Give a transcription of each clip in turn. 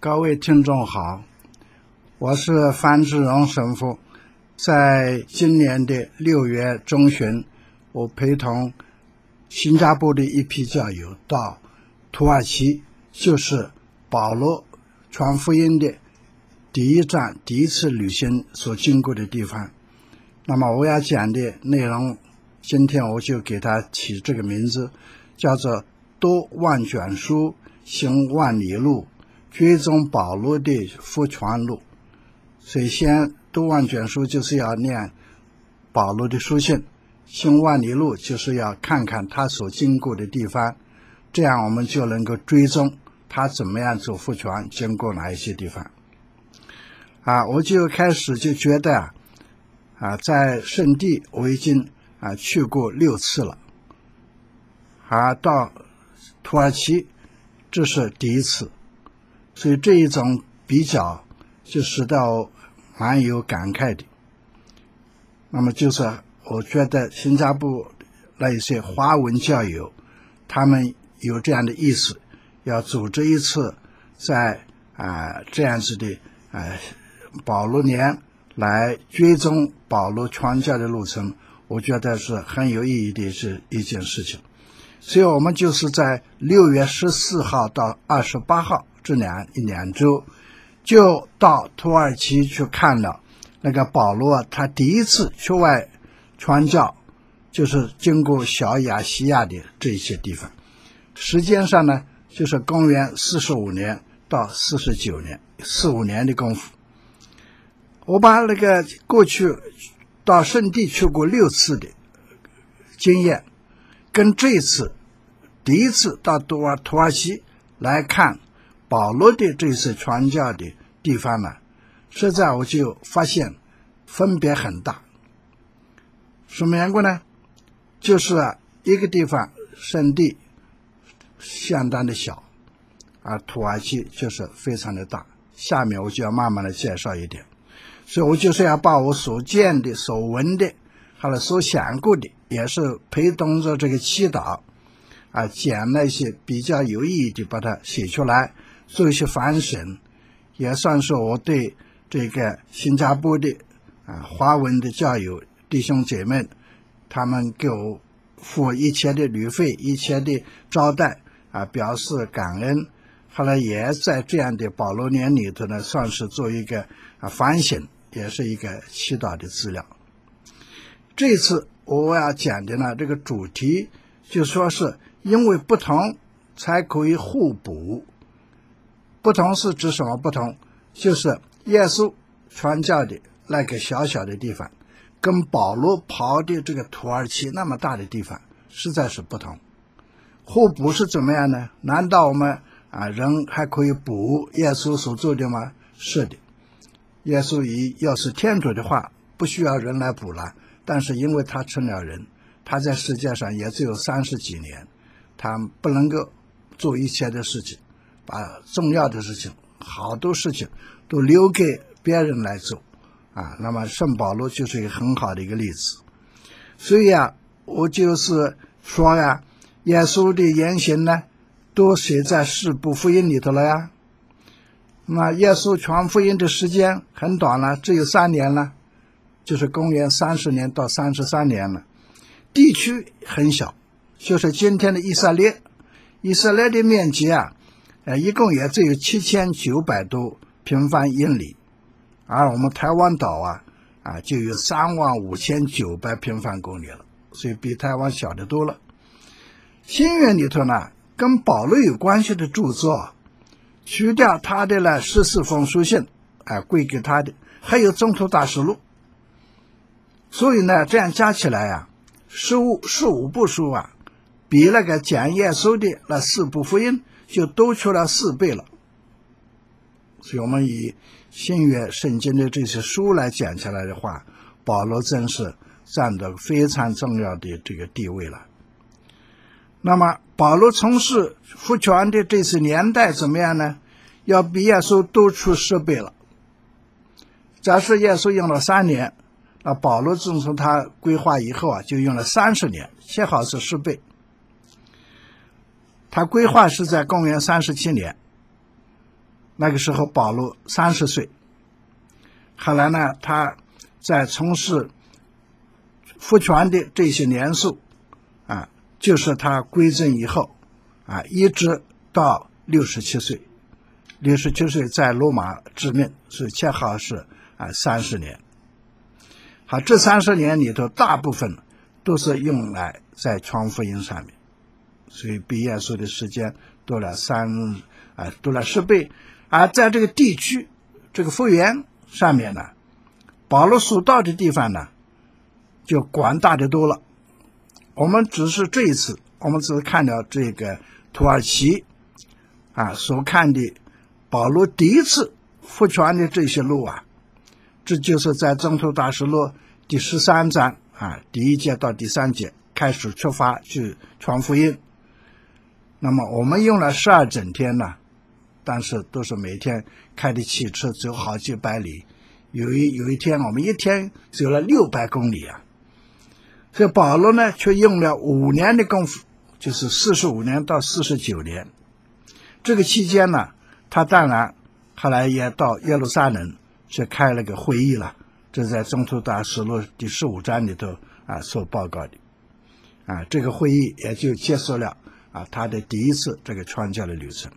各位听众好，我是范志荣神父。在今年的6月中旬，我陪同新加坡的一批教友到土耳其，就是保罗传福音的第一站、第一次旅行所经过的地方。那么我要讲的内容，今天我就给它起这个名字，叫做读万卷书，行万里路，追踪保罗的福传路。首先读万卷书就是要念保罗的书信，行万里路就是要看看他所经过的地方，这样我们就能够追踪他怎么样做福传，经过哪一些地方。我就开始就觉得在圣地我已经去过6次了，到土耳其这是第一次，所以这一种比较就使得我蛮有感慨的。那么就是我觉得新加坡那一些华文教友，他们有这样的意思，要组织一次在这样子的保罗年来追踪保罗传教的路程，我觉得是很有意义的一件事情。所以我们就是在6月14号到28号这2周，就到土耳其去看了那个保罗他第一次去外传教，就是经过小亚细亚的这些地方。时间上呢，就是公元45年到49年，45年的功夫。我把那个过去到圣地去过6次的经验，跟这一次第一次到土耳其来看保罗的这次传教的地方呢，实在我就发现分别很大。什么缘故呢？就是一个地方圣地相当的小，而土耳其就是非常的大。下面我就要慢慢的介绍一点。所以我就是要把我所见的、所闻的，还有所想过的，也是陪同着这个祈祷讲那些比较有意义的，把它写出来，做一些反省，也算是我对这个新加坡的华文的教友弟兄姐妹，他们给我付一切的旅费、一切的招待表示感恩。后来也在这样的保罗年里头呢，算是做一个反省，也是一个祈祷的资料。这次我要讲的呢，这个主题就说是因为不同才可以互补。不同是指什么不同？就是耶稣传教的那个小小的地方，跟保罗跑的这个土耳其那么大的地方实在是不同。互补是怎么样呢？难道我们人还可以补耶稣所做的吗？是的，耶稣要是天主的话，不需要人来补了。但是因为他成了人，他在世界上也只有30几年，他不能够做一切的事情，把重要的事情、好多事情都留给别人来做那么圣保罗就是一个很好的一个例子。所以我就是说耶稣的言行呢，都写在4部福音里头了呀。那耶稣传福音的时间很短了，只有3年了，就是公元30年到33年了。地区很小，就是今天的以色列。以色列的面积一共也只有7900多平方英里，而我们台湾岛就有35900平方公里了，所以比台湾小得多了。新约里头呢，跟保罗有关系的著作，去掉他的那14封书信归给他的，还有宗徒大实录。所以呢，这样加起来15部书比那个讲耶稣的那4部福音就多出了4倍了。所以我们以新约圣经的这些书来讲起来的话，保罗真是占得非常重要的这个地位了。那么保罗从事福传的这次年代怎么样呢？要比耶稣多出10倍了。假设耶稣用了3年，那保罗自从他规划以后就用了30年，恰好是10倍。他规划是在公元37年， 那个时候保罗30岁。后来呢，他在从事福传的这些年数就是他归正以后一直到67岁。67岁在罗马致命，所以恰好是30年。好，这30年里头大部分都是用来在传福音上面，所以比耶稣的时间多了10倍。而在这个地区这个复原上面呢，保罗所到的地方呢就广大的多了。我们只是这一次我们只是看到这个土耳其所看的保罗第一次复传的这些路这就是在宗徒大事录第13章第1节到第3节开始出发去传福音。那么我们用了12整天呢，但是都是每天开的汽车走好几百里，有一天我们一天走了600公里所以保罗呢却用了5年的功夫，就是45年到49年。这个期间呢，他当然后来也到耶路撒冷去开了个会议了，这在宗徒大事录第15章里头所报告的这个会议也就结束了他的第一次这个传教的旅程。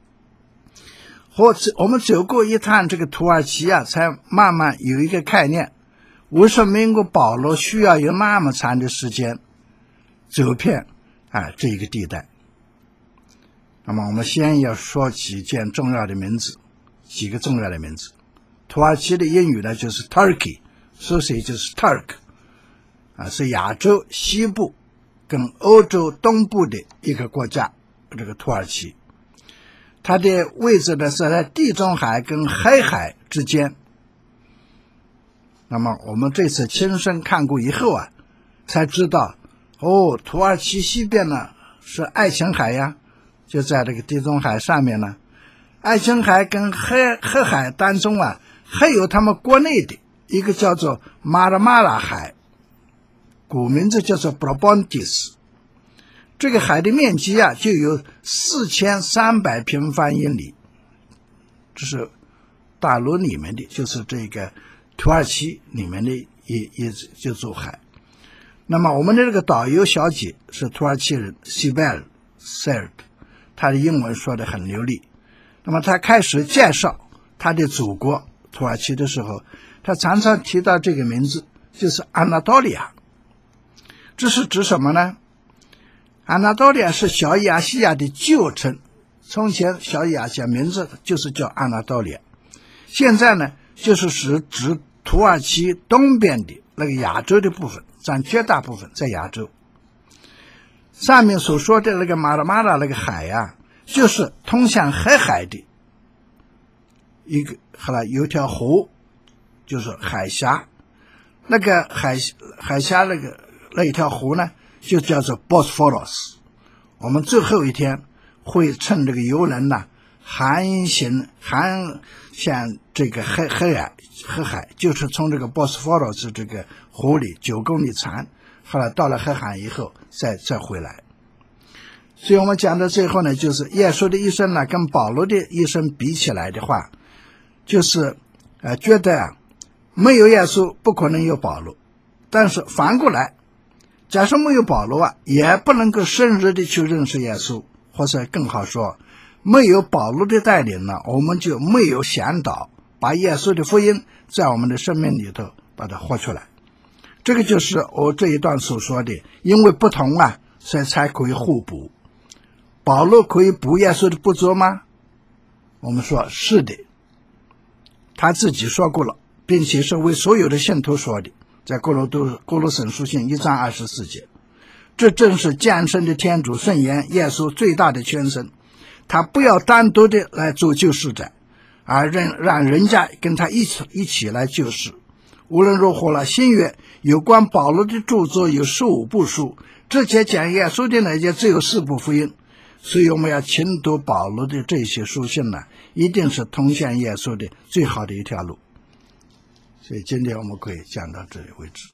我们走过一趟这个土耳其才慢慢有一个概念，为什么保罗需要有那么长的时间走遍这一个地带。那么我们先要说几个重要的名字。土耳其的英语呢就是 Turkey， 缩写就是 Turk， 是亚洲西部跟欧洲东部的一个国家，这个土耳其。它的位置呢是在地中海跟黑海之间。那么我们这次亲身看过以后才知道土耳其西边呢是爱琴海就在这个地中海上面呢。爱琴海跟黑海当中还有他们国内的一个叫做马尔马拉海，古名字叫做 Propontis。 这个海的面积就有4300平方英里，这是大陆里面的，就是这个土耳其里面的一座海。那么我们的这个导游小姐是土耳其人 Sibel Sert， 她的英文说得很流利。那么她开始介绍她的祖国土耳其的时候，她常常提到这个名字，就是安纳多利亚。这是指什么呢？安纳多利亚是小亚细亚的旧称，从前小亚细亚名字就是叫安纳多利亚，现在呢就是指土耳其东边的那个亚洲的部分，占绝大部分在亚洲。上面所说的那个马尔马拉那个海就是通向黑海的后来有条湖，就是海峡。那个海峡那一条湖呢就叫做 Bosphorus。 我们最后一天会乘这个游轮航向这个黑海，就是从这个 Bosphorus 这个湖里9公里长，后来到了黑海以后再回来。所以我们讲到最后呢，就是耶稣的一生跟保罗的一生比起来的话，就是觉得没有耶稣不可能有保罗，但是反过来，假设没有保罗也不能够深入的去认识耶稣，或者更好说，没有保罗的带领我们就没有向导把耶稣的福音在我们的生命里头把它活出来。这个就是我这一段所说的，因为不同所以才可以互补。保罗可以补耶稣的不足吗？我们说是的，他自己说过了，并且是为所有的信徒说的，在哥罗森书信1章24节。这正是降生的天主圣言耶稣最大的全身，他不要单独的来做救世者，而让人家跟他一起来救世。无论如何了，新约有关保罗的著作有15部书，这些讲耶稣的那些只有4部福音，所以我们要勤读保罗的这些书信一定是通向耶稣的最好的一条路。所以今天我们可以讲到这里为止。